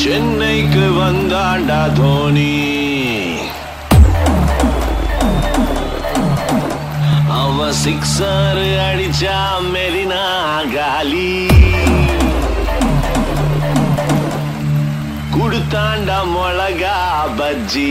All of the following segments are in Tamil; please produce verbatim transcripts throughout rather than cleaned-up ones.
சென்னைக்கு வந்தாண்டா தோனி. அவன் சிக்ஸர் அடிச்சா மெரினா காலி. குடுத்தாண்டா மிளகா பஜ்ஜி.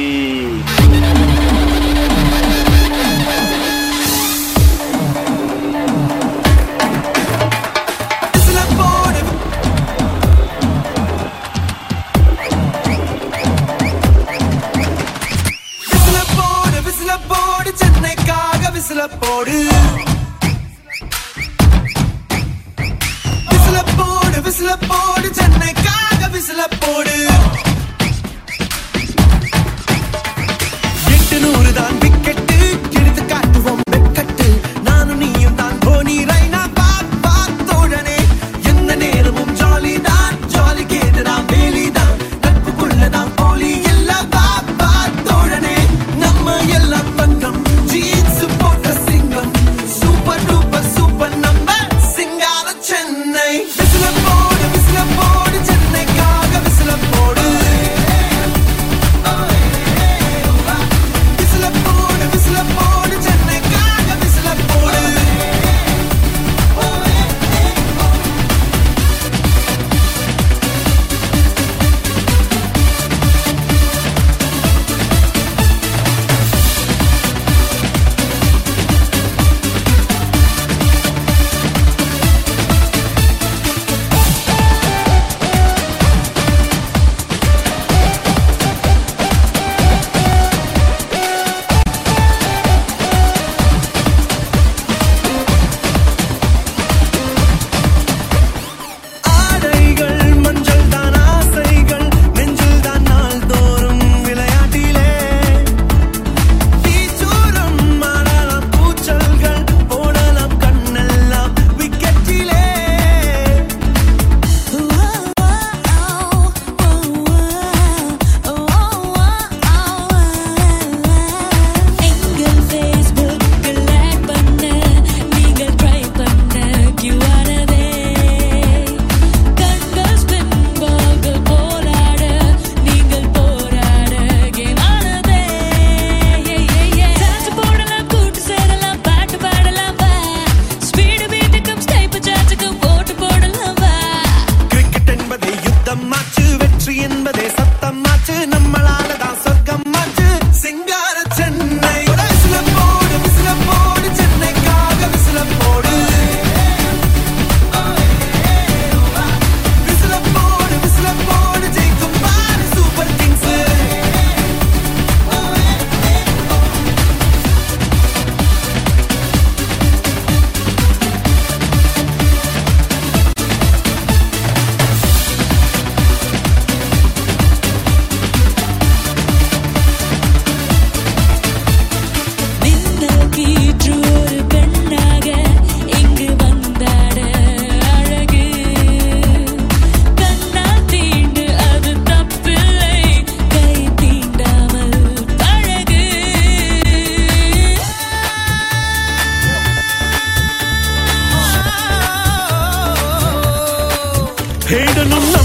விசில போடு விசில போடு விசில போடு சென்னைக்காக விசில போடு. எட்டுநூறு தான் விக்கெட்டு எடுத்து காட்டுவோம் வெக்கட்டு. நானும் நீயும் தான் தோனி ரைனா பாத் பாத் தோழனே. எந்த நேரமும் ஜாலி தான் ஜாலி கேட்டுதான் வேலி தான் நட்புக்குள்ளதான் போலி எல்லாம் பாத் பாத் தோழனே. நம்ம எல்லாம் பங்கம் ஜீன்ஸ் தேடணும்